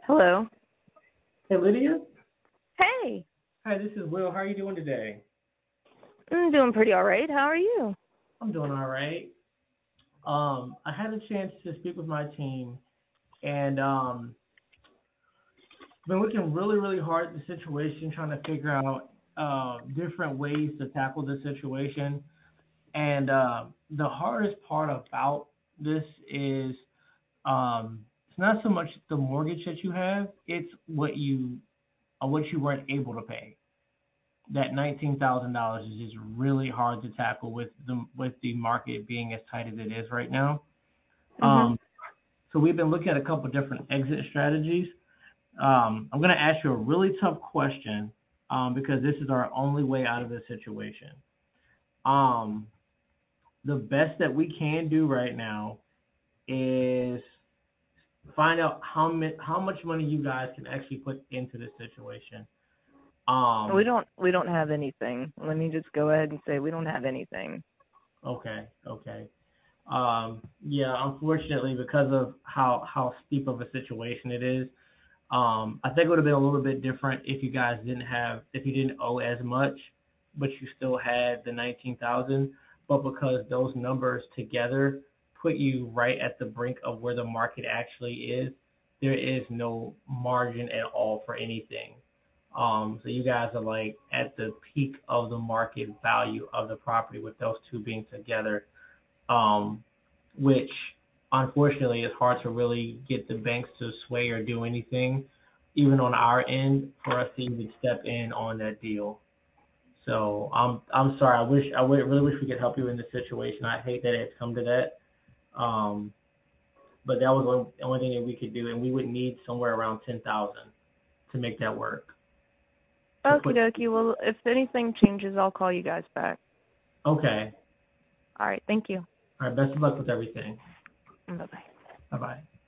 Hello. Hey, Lydia. Hey. Hi, this is Will. How are you doing today? I'm doing pretty all right. How are you? I'm doing all right. I had a chance to speak with my team, and been looking really, really hard at the situation, trying to figure out different ways to tackle the situation. And the hardest part about this is it's not so much the mortgage that you have; it's what you weren't able to pay. That $19,000 is just really hard to tackle with the market being as tight as it is right now. Mhm. Um, so we've been looking at a couple different exit strategies. I'm going to ask you a really tough question because this is our only way out of this situation. Um, the best that we can do right now is find out how much money you guys can actually put into this situation. We Um, don't we don't have anything. Let me just go ahead and say we don't have anything. okay. Yeah, unfortunately, because of how steep of a situation it is, I think it would have been a little bit different if you didn't owe as much, but you still had the 19,000. But because those numbers together put you right at the brink of where the market actually is, there is no margin at all for anything. So you guys are like at the peak of the market value of the property with those two being together, um, which unfortunately is hard to really get the banks to sway or do anything, even on our end, for us to even step in on that deal. So I'm sorry. Really wish we could help you in this situation. I hate that it's come to that. Um, but that was the only thing that we could do, and we would need somewhere around 10,000 to make that work. To Okie put dokie. Well, if anything changes, I'll call you guys back. Okay. All right. Thank you. All right. Best of luck with everything. Bye bye. Bye bye.